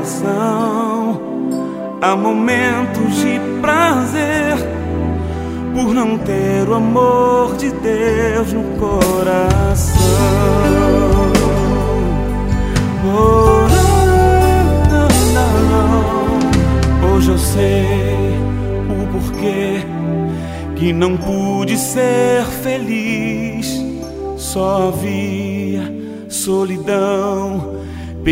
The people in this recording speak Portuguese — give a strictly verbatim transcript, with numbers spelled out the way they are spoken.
coração. Há momentos de prazer por não ter o amor de Deus no coração. Oh, não, não, não. Hoje eu sei o porquê que não pude ser feliz. Só havia solidão